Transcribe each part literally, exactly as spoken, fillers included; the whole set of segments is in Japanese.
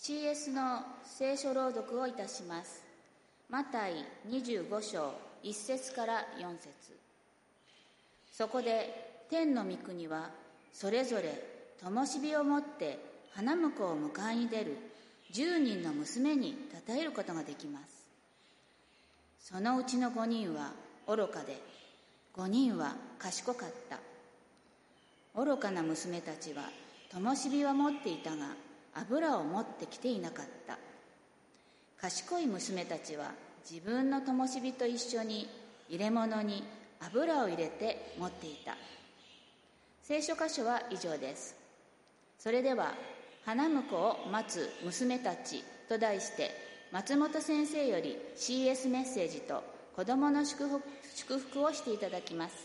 シーエス の聖書朗読をいたします。マタイにじゅうご章いっ節からよん節。そこで天の御国はそれぞれ灯火を持って花婿を迎えに出る十人の娘に例えることができます。そのうちの五人は愚かで、五人は賢かった。愚かな娘たちは灯火は持っていたが油を持ってきていなかった。賢い娘たちは自分の灯火と一緒に入れ物に油を入れて持っていた。聖書箇所は以上です。それでは花婿を待つ娘たちと題して松本先生より シーエス メッセージと子どもの祝福、祝福をしていただきます。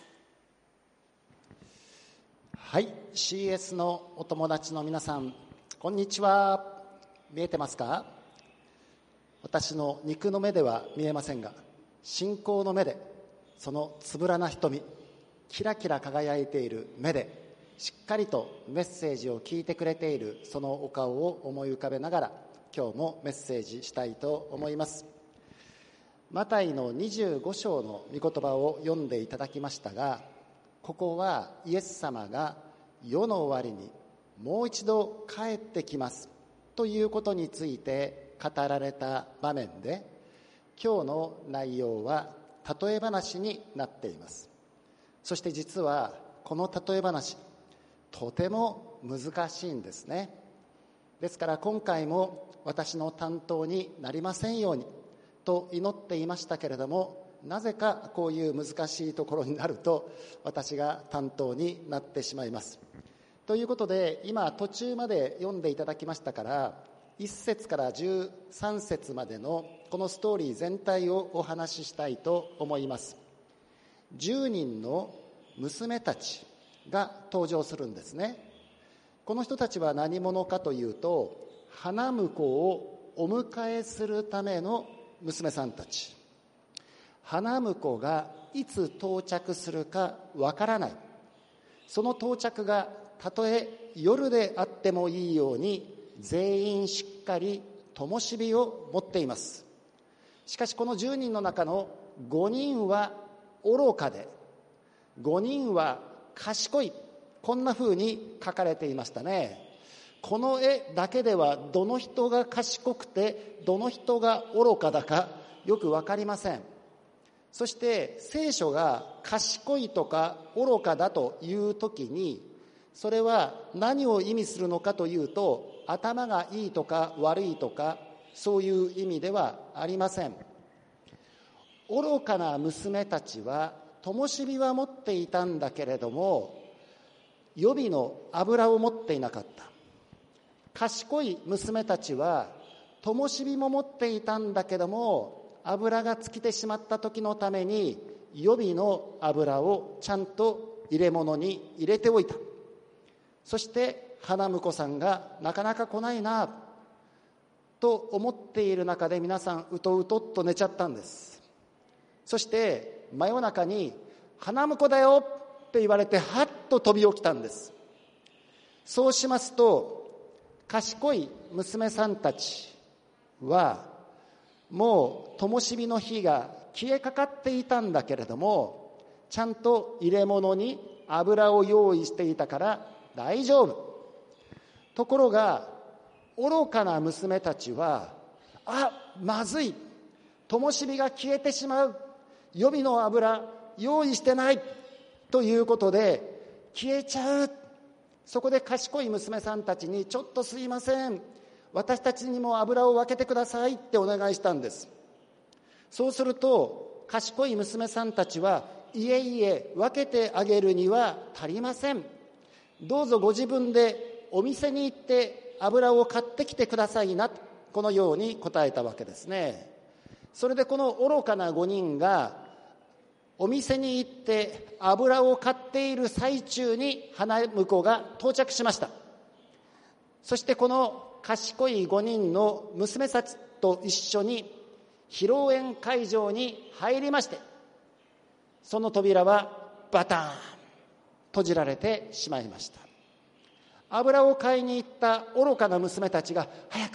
はい、シーエス のお友達の皆さん、こんにちは。見えてますか？私の肉の目では見えませんが、信仰の目で、そのつぶらな瞳、キラキラ輝いている目でしっかりとメッセージを聞いてくれているそのお顔を思い浮かべながら、今日もメッセージしたいと思います。マタイのにじゅうご章の御言葉を読んでいただきましたが、ここはイエス様が世の終わりにもう一度帰ってきますということについて語られた場面で、今日の内容は例え話になっています。そして実はこの例え話、とても難しいんですね。ですから今回も私の担当になりませんようにと祈っていましたけれども、なぜかこういう難しいところになると私が担当になってしまいます。ということで、今途中まで読んでいただきましたから、いっ節からじゅうさん節までのこのストーリー全体をお話ししたいと思います。じゅうにんの娘たちが登場するんですね。この人たちは何者かというと、花婿をお迎えするための娘さんたち。花婿がいつ到着するかわからない。その到着がたとえ夜であってもいいように、全員しっかり灯火を持っています。しかしこのじゅうにんの中のごにんは愚かで、ごにんは賢い、こんな風に書かれていましたね。この絵だけではどの人が賢くてどの人が愚かだかよく分かりません。そして聖書が賢いとか愚かだというときに、それは何を意味するのかというと、頭がいいとか悪いとかそういう意味ではありません。愚かな娘たちは灯火は持っていたんだけれども、予備の油を持っていなかった。賢い娘たちは灯火も持っていたんだけども、油が尽きてしまった時のために予備の油をちゃんと入れ物に入れておいた。そして花婿さんがなかなか来ないなと思っている中で、皆さんうとうとっと寝ちゃったんです。そして真夜中に花婿だよって言われて、はっと飛び起きたんです。そうしますと、賢い娘さんたちはもう灯火の火が消えかかっていたんだけれども、ちゃんと入れ物に油を用意していたから大丈夫。ところが愚かな娘たちは、あ、まずい、灯火が消えてしまう、予備の油用意してないということで消えちゃう。そこで賢い娘さんたちに、ちょっとすいません、私たちにも油を分けてくださいってお願いしたんです。そうすると賢い娘さんたちは、いえいえ、分けてあげるには足りません、どうぞご自分でお店に行って油を買ってきてくださいな、このように答えたわけですね。それでこの愚かなごにんがお店に行って油を買っている最中に花婿が到着しました。そしてこの賢いごにんの娘たちと一緒に披露宴会場に入りまして、その扉はバターン閉じられてしまいました。油を買いに行った愚かな娘たちが、早く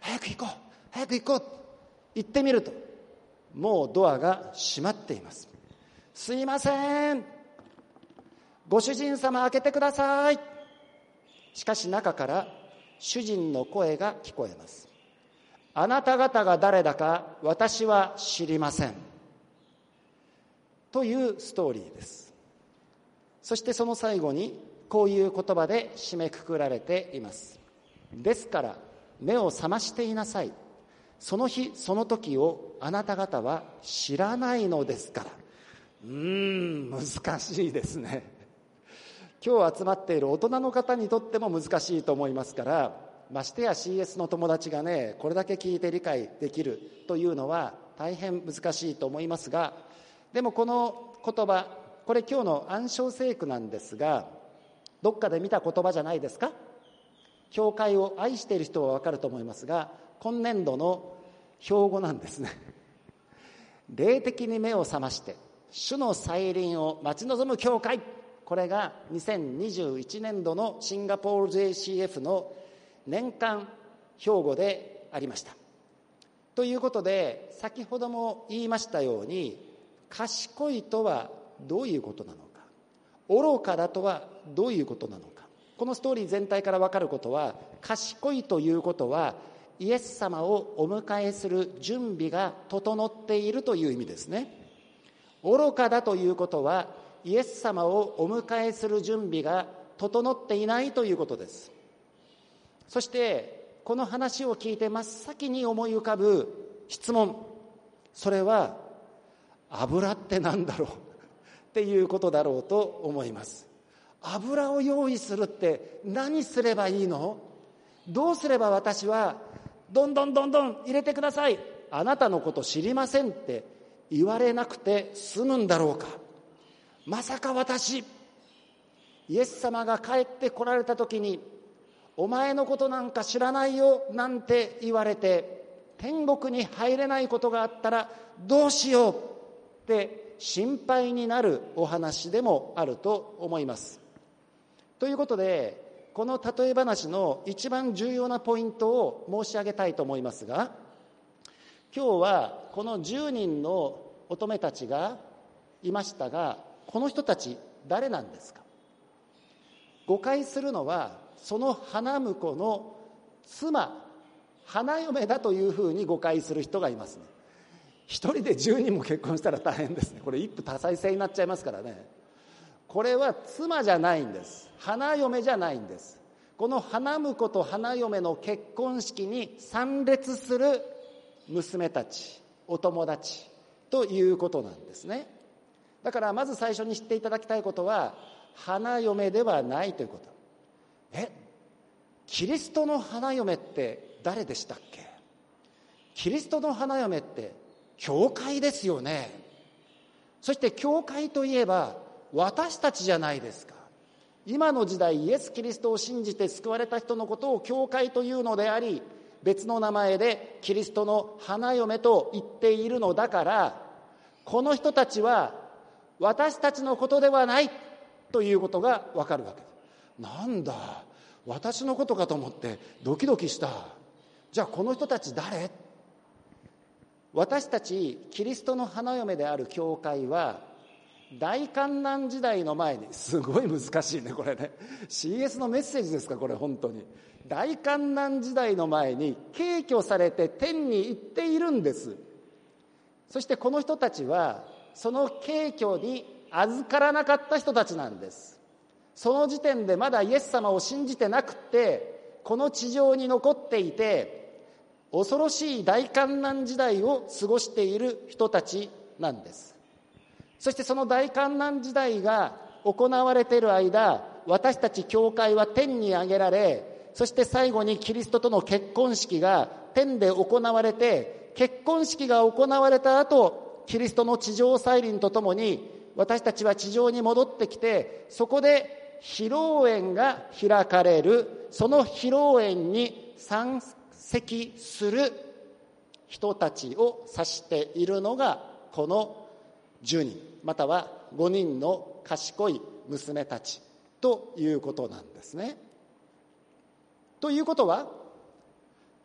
早く行こう早く行こう行ってみると、もうドアが閉まっています。すいません、ご主人様開けてください。しかし中から主人の声が聞こえます。あなた方が誰だか私は知りません、というストーリーです。そしてその最後にこういう言葉で締めくくられています。ですから目を覚ましていなさい。その日その時をあなた方は知らないのですから。うーん難しいですね。今日集まっている大人の方にとっても難しいと思いますから、ましてや シーエス の友達がねこれだけ聞いて理解できるというのは大変難しいと思いますが、でもこの言葉、これ今日の暗唱聖句なんですが、どっかで見た言葉じゃないですか。教会を愛している人は分かると思いますが、今年度の標語なんですね。霊的に目を覚まして主の再臨を待ち望む教会、これがにせんにじゅういちねんどのシンガポール ジェイシーエフ の年間標語でありました。ということで、先ほども言いましたように、賢いとはどういうことなのか、愚かだとはどういうことなのか、このストーリー全体から分かることは、賢いということはイエス様をお迎えする準備が整っているという意味ですね。愚かだということはイエス様をお迎えする準備が整っていないということです。そしてこの話を聞いて真っ先に思い浮かぶ質問、それは油って何だろうっていうことだろうと思います。油を用意するって何すればいいの？どうすれば私はどんどんどんどん入れてください、あなたのこと知りませんって言われなくて済むんだろうか。まさか私、イエス様が帰ってこられた時にお前のことなんか知らないよなんて言われて天国に入れないことがあったらどうしようって心配になるお話でもあると思います。ということで、この例え話の一番重要なポイントを申し上げたいと思いますが、今日はこのじゅうにんの乙女たちがいましたが、この人たち誰なんですか？誤解するのはその花婿の妻、花嫁だというふうに誤解する人がいますね。一人でじゅうにんも結婚したら大変ですね。これ一夫多妻制になっちゃいますからね。これは妻じゃないんです。花嫁じゃないんです。この花婿と花嫁の結婚式に参列する娘たち、お友達ということなんですね。だからまず最初に知っていただきたいことは、花嫁ではないということ。え、キリストの花嫁って誰でしたっけ？キリストの花嫁って教会ですよね。そして教会といえば私たちじゃないですか。今の時代イエス・キリストを信じて救われた人のことを教会というのであり、別の名前でキリストの花嫁と言っているのだから、この人たちは私たちのことではないということがわかるわけです。なんだ、私のことかと思ってドキドキした。じゃあこの人たち誰？私たちキリストの花嫁である教会は大観難時代の前に、すごい難しいねこれね、 シーエス のメッセージですかこれ。本当に大観難時代の前に敬虚されて天に行っているんです。そしてこの人たちはその敬虚に預からなかった人たちなんです。その時点でまだイエス様を信じてなくて、この地上に残っていて恐ろしい大観難時代を過ごしている人たちなんです。そしてその大観難時代が行われている間、私たち教会は天に上げられ、そして最後にキリストとの結婚式が天で行われて、結婚式が行われた後、キリストの地上再臨とともに私たちは地上に戻ってきて、そこで披露宴が開かれる。その披露宴に参席する人たちを指しているのがこのじゅうにんまたはごにんの賢い娘たちということなんですね。ということは、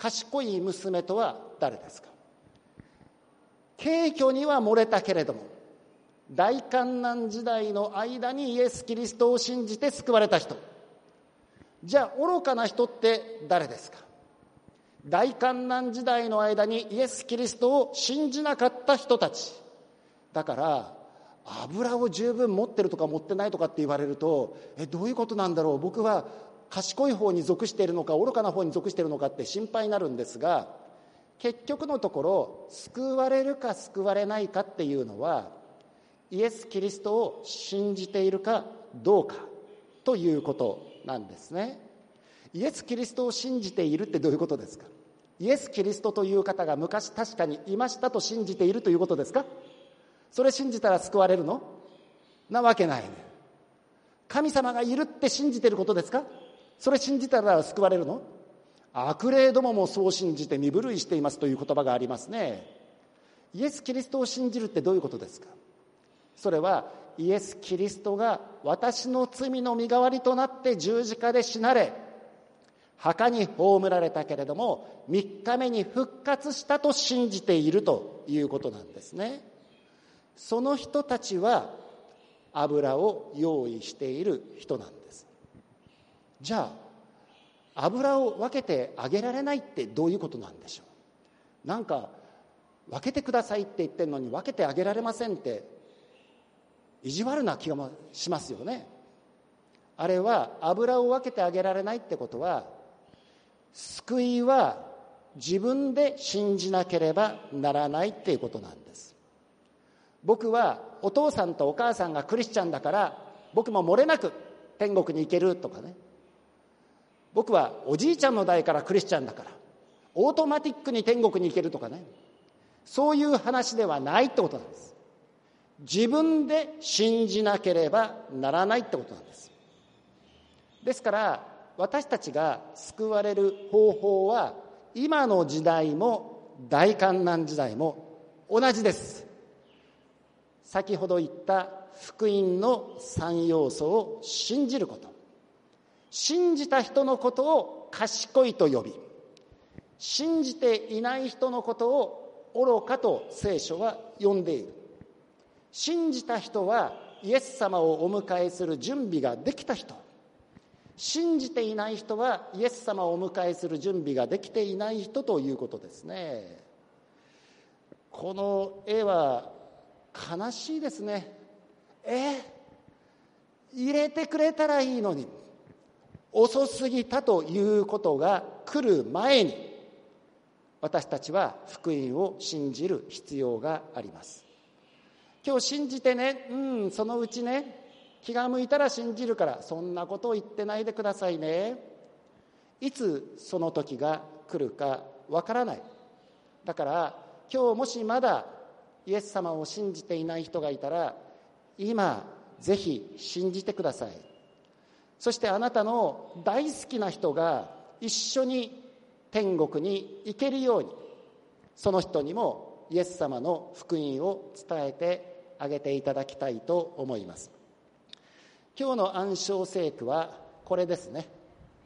賢い娘とは誰ですか？軽挙には漏れたけれども、大患難時代の間にイエス・キリストを信じて救われた人。じゃあ愚かな人って誰ですか？大患難時代の間にイエス・キリストを信じなかった人たちだから、油を十分持ってるとか持ってないとかって言われると、えどういうことなんだろう、僕は賢い方に属しているのか愚かな方に属しているのかって心配になるんですが、結局のところ救われるか救われないかっていうのは、イエス・キリストを信じているかどうかということなんですね。イエス・キリストを信じているってどういうことですか？イエス・キリストという方が昔確かにいましたと信じているということですか？それ信じたら救われるの？なわけないね。神様がいるって信じていることですか？それ信じたら救われるの？悪霊どももそう信じて身震いしていますという言葉がありますね。イエス・キリストを信じるってどういうことですか？それはイエス・キリストが私の罪の身代わりとなって十字架で死なれ、墓に葬られたけれどもみっかめに復活したと信じているということなんですね。その人たちは油を用意している人なんです。じゃあ油を分けてあげられないってどういうことなんでしょう？なんか分けてくださいって言ってるのに分けてあげられませんって意地悪な気がしますよね。あれは油を分けてあげられないってことは、救いは自分で信じなければならないっていうことなんです。僕はお父さんとお母さんがクリスチャンだから僕も漏れなく天国に行けるとかね、僕はおじいちゃんの代からクリスチャンだからオートマティックに天国に行けるとかね、そういう話ではないってことなんです。自分で信じなければならないってことなんです。ですから私たちが救われる方法は今の時代も大患難時代も同じです。先ほど言った福音の三要素を信じること、信じた人のことを賢いと呼び、信じていない人のことを愚かと聖書は呼んでいる。信じた人はイエス様をお迎えする準備ができた人、信じていない人はイエス様をお迎えする準備ができていない人ということですね。この絵は悲しいですね。え入れてくれたらいいのに、遅すぎたということが来る前に私たちは福音を信じる必要があります。今日信じてね、うんそのうちね、気が向いたら信じるから、そんなことを言ってないでくださいね。いつその時が来るかわからない。だから今日もしまだイエス様を信じていない人がいたら、今ぜひ信じてください。そしてあなたの大好きな人が一緒に天国に行けるように、その人にもイエス様の福音を伝えてあげていただきたいと思います。今日の暗唱聖句はこれですね。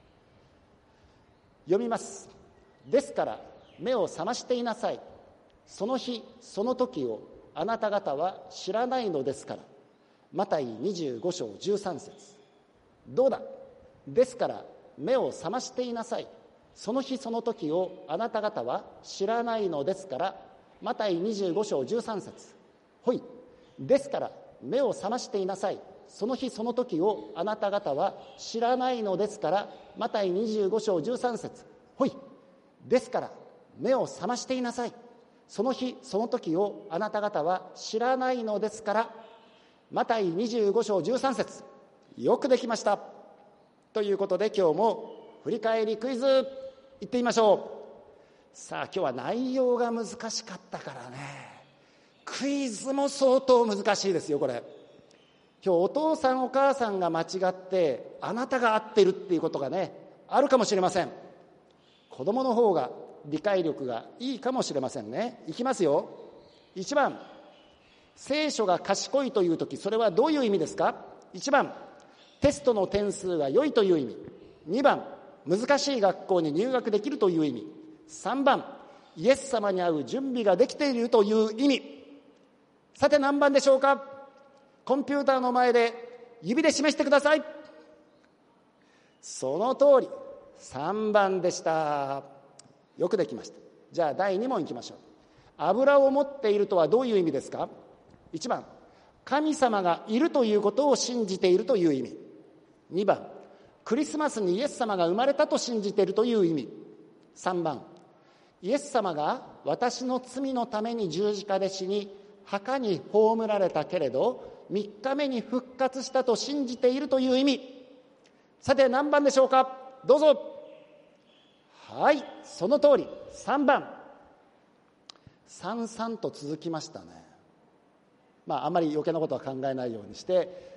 読みます。ですから目を覚ましていなさい。その日その時をあなた方は知らないのですから。マタイにじゅうご章じゅうさん節。どうだ。ですから目を覚ましていなさい。その日その時をあなた方は知らないのですから。マタイにじゅうご章じゅうさん節。ほい。ですから目を覚ましていなさい。その日その時をあなた方は知らないのですから。マタイにじゅうご章じゅうさん節。ほい。ですから目を覚ましていなさい。その日その時をあなた方は知らないのですから。マタイにじゅうご章じゅうさん節。よくできました。ということで今日も振り返りクイズいってみましょう。さあ今日は内容が難しかったからね、クイズも相当難しいですよ。これ今日お父さんお母さんが間違ってあなたが合ってるっていうことがねあるかもしれません。子供の方が理解力がいいかもしれませんね。いきますよ。いちばん、聖書が賢いというとき、それはどういう意味ですか？いちばん、テストの点数が良いという意味。にばん、難しい学校に入学できるという意味。 さんばん、イエス様に会う準備ができているという意味。さて何番でしょうか。コンピューターの前で指で示してください。その通り、さんばんでした。よくできました。じゃあだいに問いきましょう。油を持っているとはどういう意味ですか。いちばん、神様がいるということを信じているという意味。にばん、クリスマスにイエス様が生まれたと信じているという意味。さんばん、イエス様が私の罪のために十字架で死に墓に葬られたけれどみっかめに復活したと信じているという意味。さて何番でしょうか。どうぞ。はい、その通り、さんばん。さんさんと続きましたね。まああまり余計なことは考えないようにして、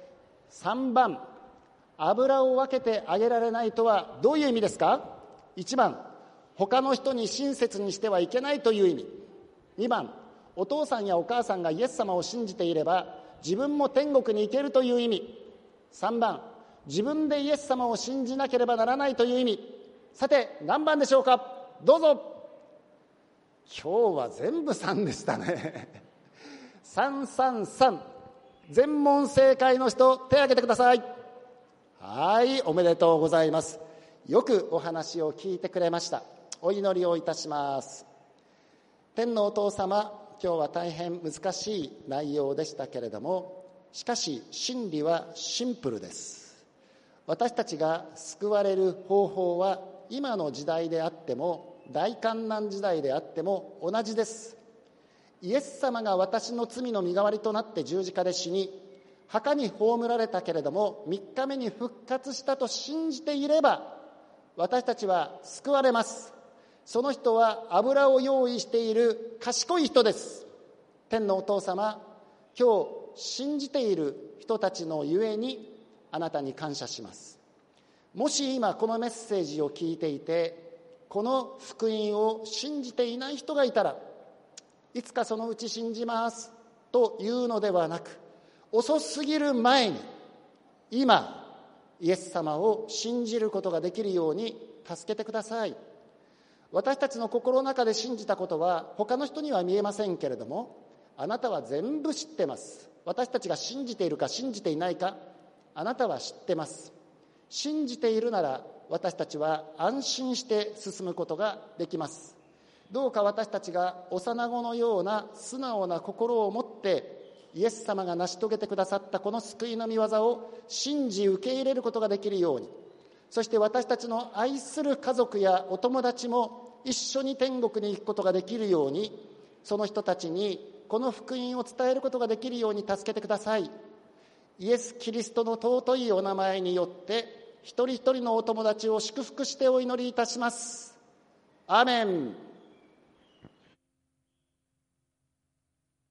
さんばん、油を分けてあげられないとはどういう意味ですか。いちばん、他の人に親切にしてはいけないという意味。にばん、お父さんやお母さんがイエス様を信じていれば自分も天国に行けるという意味。さんばん、自分でイエス様を信じなければならないという意味。さて何番でしょうか。どうぞ。今日は全部さんでしたね。さんさんさん。全問正解の人手を挙げてください。はい、おめでとうございます。よくお話を聞いてくれました。お祈りをいたします。天のお父様、今日は大変難しい内容でしたけれども、しかし真理はシンプルです。私たちが救われる方法は今の時代であっても大観難時代であっても同じです。イエス様が私の罪の身代わりとなって十字架で死に墓に葬られたけれどもみっかめに復活したと信じていれば私たちは救われます。その人は油を用意している賢い人です。天のお父様、今日信じている人たちのゆえにあなたに感謝します。もし今このメッセージを聞いていてこの福音を信じていない人がいたら、いつかそのうち信じますというのではなく、遅すぎる前に今イエス様を信じることができるように助けてください。私たちの心の中で信じたことは他の人には見えませんけれども、あなたは全部知ってます。私たちが信じているか信じていないか、あなたは知ってます。信じているなら私たちは安心して進むことができます。どうか私たちが幼子のような素直な心を持ってイエス様が成し遂げてくださったこの救いの御業を信じ受け入れることができるように、そして私たちの愛する家族やお友達も一緒に天国に行くことができるように、その人たちにこの福音を伝えることができるように助けてください。イエス・キリストの尊いお名前によって一人一人のお友達を祝福してお祈りいたします。アーメン。